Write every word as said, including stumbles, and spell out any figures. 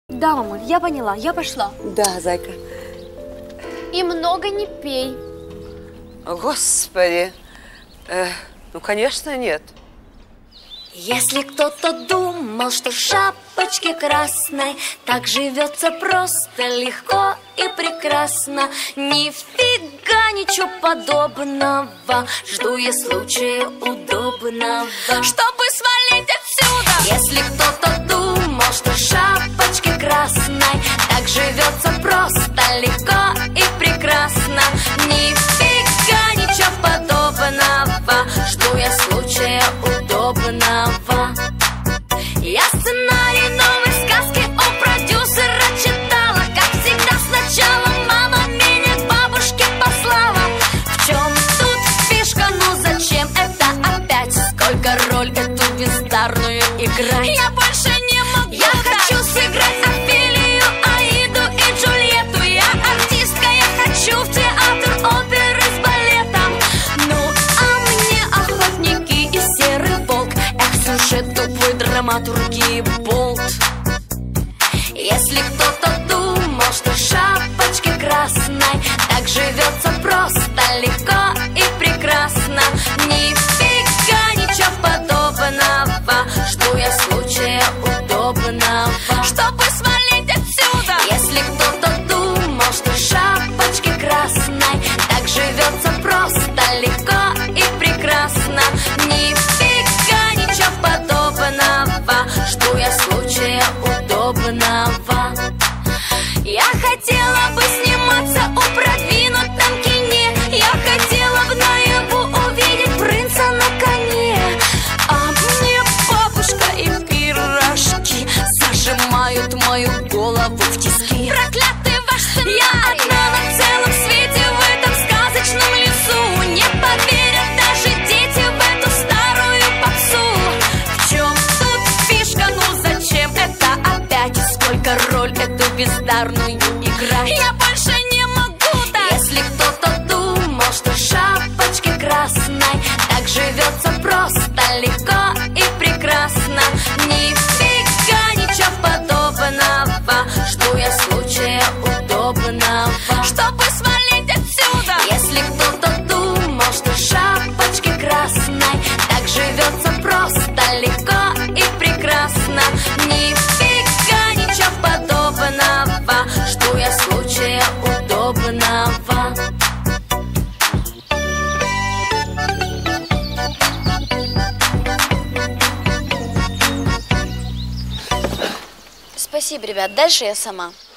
Да, мама, я поняла, я пошла. Да, зайка. И много не пей. Господи. Э, ну, конечно, нет. Если кто-то думал, что в шапочке красной так живется просто, легко и прекрасно, нифига ничего подобного. Жду я случая удобного, чтобы свалить отсюда. Если кто-то думал, что в шапочке красной так живется просто, легко и прекрасно, нифига ничего подобного. Жду я случая удобного. Я сценарий новой сказки у продюсера читала. Как всегда сначала мама меня к бабушке послала. В чем тут фишка, ну зачем это опять? Сколько роль эту бездарную играть? Я больше не могу. Я хочу сыграть Офелию, Аиду и Джульетту. Я артистка, я хочу в театр оперы с балетом. Ну а мне охотники и серый волк. Эх, сюжет тупой драматургии болт. Если кто-то думал, что в шапочке красной так живется просто, легко и прекрасно, нифига ничего подобного. Жду я случая удобного, чтобы свалить отсюда. Если кто-то думал, что в шапочке красной так живется просто, легко и прекрасно, нифига ничего подобного. Жду я случая удобного. Я хотела бы сниматься у продвинутом кине. Я хотела бы наяву увидеть принца на коне. А мне бабушка и пирожки зажимают мою голову в тиски. Проклятый ваш сценарий. Я одна на целом свете в этом сказочном лесу. Не поверят даже дети в эту старую попсу. В чем тут фишка, ну зачем это опять? Сколько роль эту бездарную играть? Я больше не могу так. Если кто-то думал, что в шапочке красной так живется просто, легко и прекрасно, нифига ничего подобного. Жду я случая удобного, чтобы свалить отсюда. Если кто-то думал, что в шапочке красной так живется просто, легко и прекрасно, нифига ничего подобного. Жду я случая удобного. Спасибо, ребят, дальше я сама.